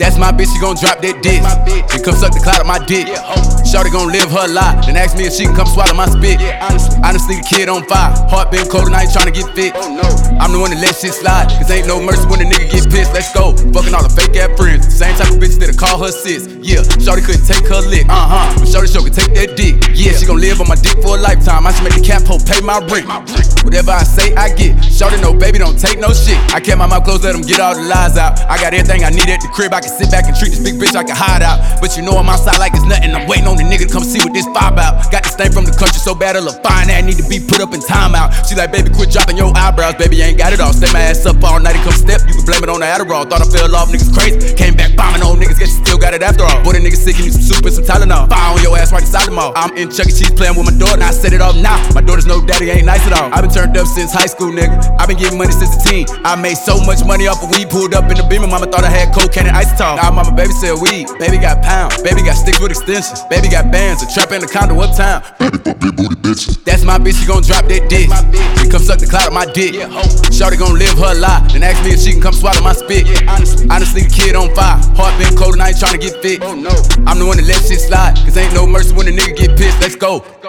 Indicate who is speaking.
Speaker 1: That's my bitch, she gon' drop that dick. Then come suck the clout of my dick. Shorty gon' live her life, then ask me if she can come swallow my spit. Honestly, the kid on fire. Heart been cold and I ain't tryna get fit. I'm the one that let shit slide, cause ain't no mercy when a nigga get pissed. Let's go. Fucking all the fake ass friends. Same type of bitch that'll call her sis. Yeah, shorty couldn't take her lick. But shorty sure could take that dick. Yeah, she gon' live on my dick for a lifetime. I should make the cap hoe pay my rent. Whatever I say, I get. Shorty no baby, don't take no shit. I kept my mouth closed, let them get all the lies out. I got everything I need at the crib. I can sit back and treat this big bitch like a hideout. But you know I'm outside like it's nothing. I'm waiting on the nigga to come see what this vibe out. Got this thing from the country so bad it'll fine that need to be put up in timeout. She like, baby, quit dropping your eyebrows. Baby, you ain't got it all. Stay my ass up all night and come step. You can blame it on the Adderall. Thought I fell off, niggas crazy. Came back bombing on niggas. Guess you still got it after all. Boy, the nigga sick, give me some soup and some Tylenol. Fire on your ass right inside the mall. I'm in Chuck E. Cheese playing with my daughter. I set it off now. My daughter's no daddy, ain't nice at all. I been turned up since high school, nigga. I been getting money since a teen. I made so much money off of weed. Pulled up in the Beamer. Mama thought I had cocaine and isotope. Now mama baby sell weed. Baby got pounds. Baby got sticks with extensions. Baby got bands. A trap in the condo uptown.
Speaker 2: Baby fuck big booty bitches.
Speaker 1: That's my bitch, she gon' drop that dick. Then come suck the clout of my dick. Shorty gon' live her life, then ask me if she can come swallow my spit. Honestly, the kid on fire. Heart been cold and I ain't tryna get fit. I'm the one that let shit slide, cause ain't no mercy when a nigga get pissed. Let's go.